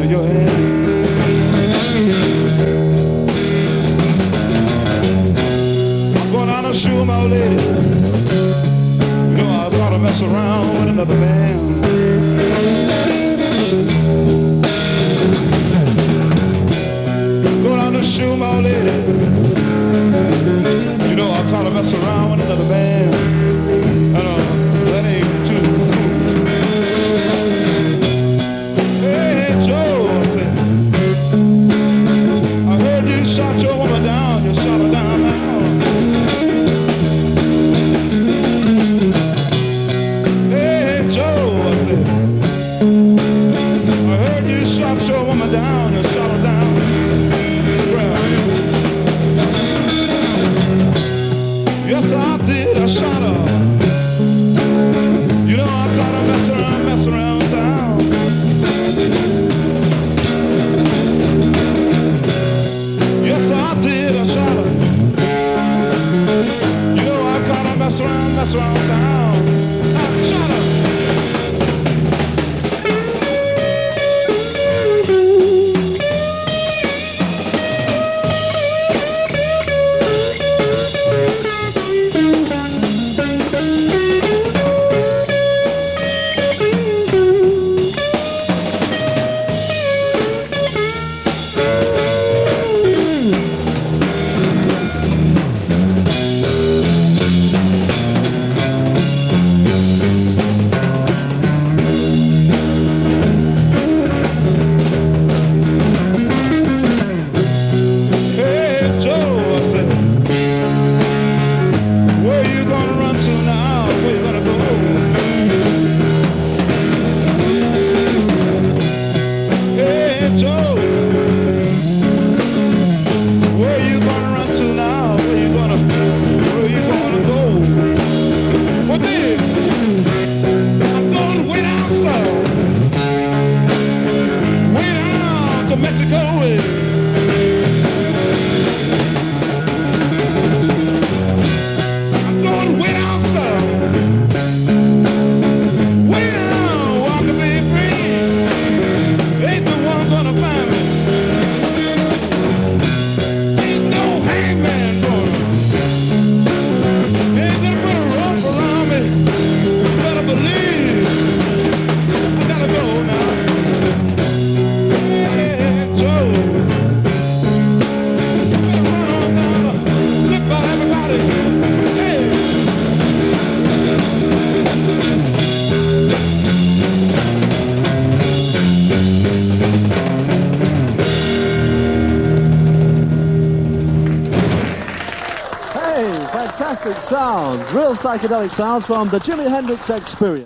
of your hand. I'm going down to shoot my old lady. You know I've got to mess around with another man. Going down to shoot my old lady. You know I've got to mess around with another man. I know that ain't too cool. Hey Joe, I said, I heard you shot your woman down. You shot her down now. Shot your woman down, you shot her down to the ground. Yes, I did, I shot her. You know I got to mess around town. Yes, I did, I shot her. You know I got to mess around town. I shot her. Mexico way. I'm going way down south. Way down where I can be free. Ain't the one gonna find me. Ain't no hangman gonna. Ain't gonna put a rope around me. You better believe I gotta go now. Fantastic sounds, real psychedelic sounds from the Jimi Hendrix Experience.